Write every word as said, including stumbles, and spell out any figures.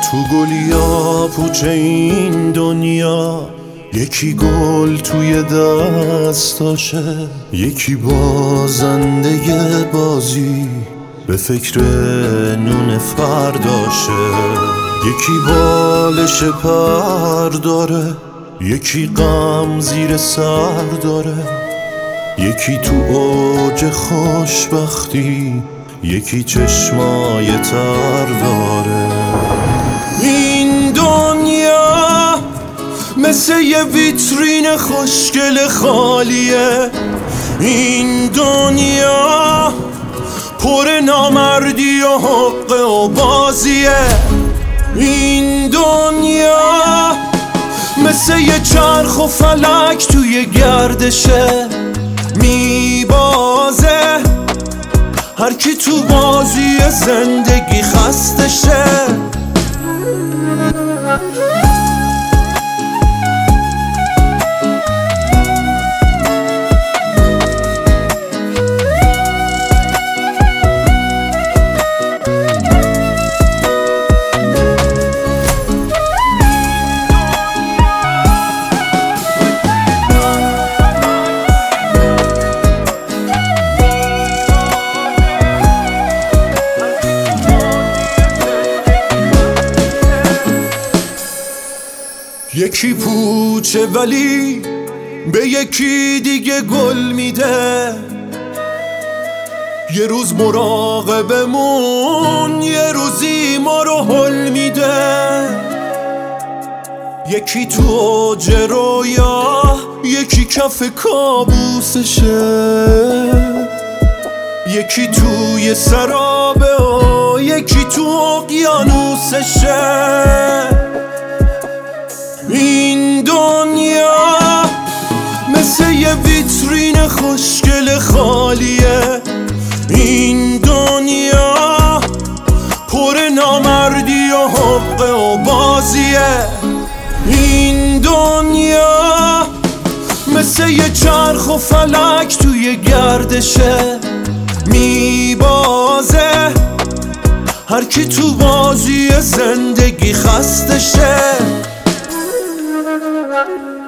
تو گلیا پوچه این دنیا، یکی گل توی دستاشه، یکی بازنده بازی به فکر نون فرداشه. یکی بالش پر داره، یکی غم زیر سر داره، یکی تو اوج خوشبختی، یکی چشمای تر داره. این دنیا مثل یه ویترین خوشگل خالیه، این دنیا پر نامردی و حق و بازیه. این دنیا مثل یه چرخ و فلک توی گردشه، میبازه هر کی تو بازی زندگی خستشه. یکی پوچه ولی به یکی دیگه گل میده، یه روز مراقبمون یه روزی ما رو حل میده. یکی تو اوج رویا، یکی کف کابوسشه، یکی توی سرابه و یکی تو اقیانوسشه. این دنیا مثل یه ویترین خوشگل خالیه، این دنیا پر نامردی و حق و بازیه. این دنیا مثل یه چرخ و فلک توی گردشه، میبازه هر کی تو بازی زندگی خستشه.